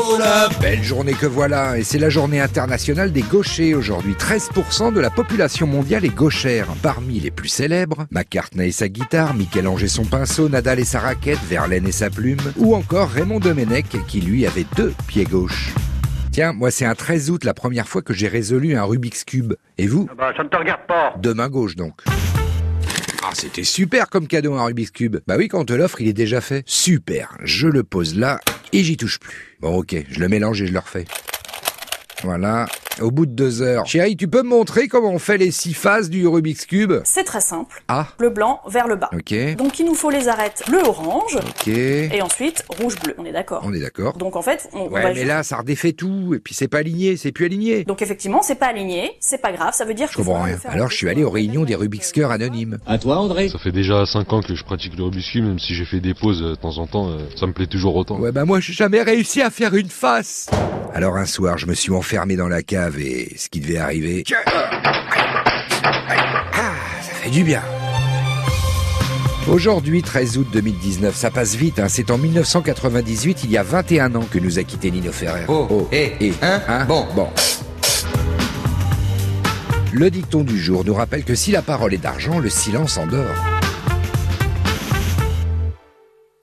Belle journée que voilà, et c'est la journée internationale des gauchers aujourd'hui. 13% de la population mondiale est gauchère. Parmi les plus célèbres, McCartney et sa guitare, Michel-Ange et son pinceau, Nadal et sa raquette, Verlaine et sa plume, ou encore Raymond Domenech qui lui avait 2 pieds gauches. Tiens, moi c'est un 13 août la première fois que j'ai résolu un Rubik's Cube. Et vous ? Ça ne te regarde pas. De main gauche donc. Ah, c'était super comme cadeau un Rubik's Cube. Bah oui, quand on te l'offre, il est déjà fait. Super, je le pose là et j'y touche plus. Bon ok, je le mélange et je le refais. Voilà, au bout de 2 heures. Chérie, tu peux me montrer comment on fait les 6 phases du Rubik's Cube ? C'est très simple. Ah. Le blanc vers le bas. Ok. Donc il nous faut les arêtes bleu-orange. Ok. Et ensuite rouge-bleu. On est d'accord ? On est d'accord. Donc en fait, on Ouais, va mais juste... là, ça redéfait tout. Et puis c'est pas aligné, c'est plus aligné. Donc effectivement, c'est pas aligné, c'est pas grave, ça veut dire Je comprends rien. Alors je suis allé aux réunions des Rubik's Cœur anonymes. À toi, André. Ça fait déjà 5 ans que je pratique le Rubik's Cube, même si j'ai fait des pauses de temps en temps, ça me plaît toujours autant. Ouais, bah moi, j'ai jamais réussi à faire une face. Alors un soir, je me suis enfermé dans la cave et ce qui devait arriver... Ah, ça fait du bien. Aujourd'hui, 13 août 2019, ça passe vite, hein. C'est en 1998, il y a 21 ans que nous a quitté Nino Ferrer. Bon. Le dicton du jour nous rappelle que si la parole est d'argent, le silence en dort.